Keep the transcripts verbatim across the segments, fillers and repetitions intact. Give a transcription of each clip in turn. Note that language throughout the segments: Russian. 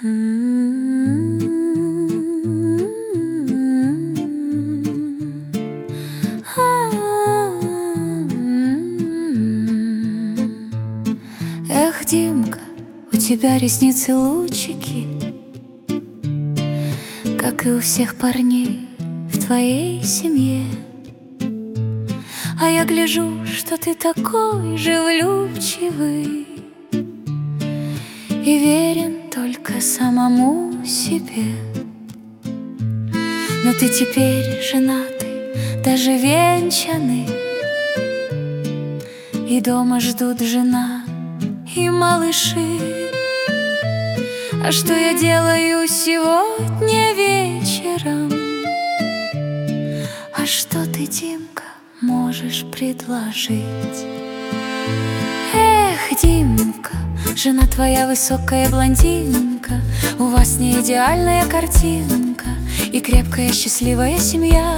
Эх, Димка, у тебя ресницы лучики, как и у всех парней в твоей семье. А я гляжу, что ты такой же влюбчивый и верен только самому себе. Но ты теперь женатый, даже венчанный, и дома ждут жена и малыши. А что я делаю сегодня вечером? А что ты, Димка, можешь предложить? Эх, Димка, жена твоя высокая блондинка, у вас не идеальная картинка и крепкая счастливая семья.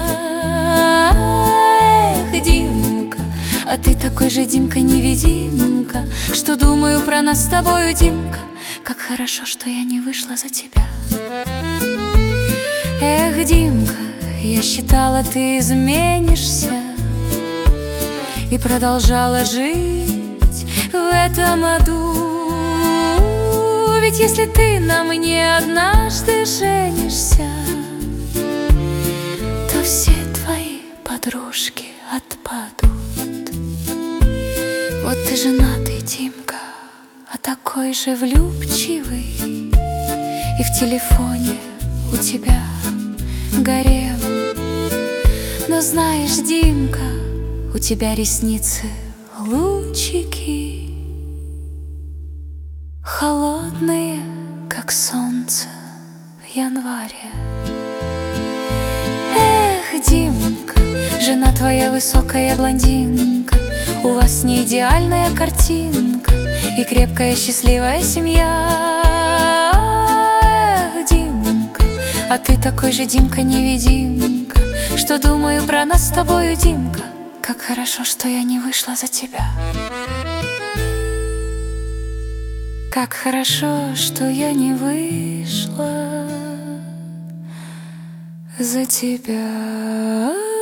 Эх, Димка, а ты такой же, Димка, невидимка, что думаю про нас с тобою, Димка, как хорошо, что я не вышла за тебя. Эх, Димка, я считала, ты изменишься, и продолжала жить в этом аду. Ведь если ты на мне однажды женишься, то все твои подружки отпадут. Вот ты женатый, Димка, а такой же влюбчивый, и в телефоне у тебя гарем. Но знаешь, Димка, у тебя ресницы лучики, холодные, как солнце в январе. Эх, Димка, жена твоя высокая блондинка, у вас не идеальная картинка и крепкая счастливая семья. Эх, Димка, а ты такой же, Димка, невидимка, что думаю про нас с тобою, Димка, как хорошо, что я не вышла за тебя. Как хорошо, что я не вышла за тебя.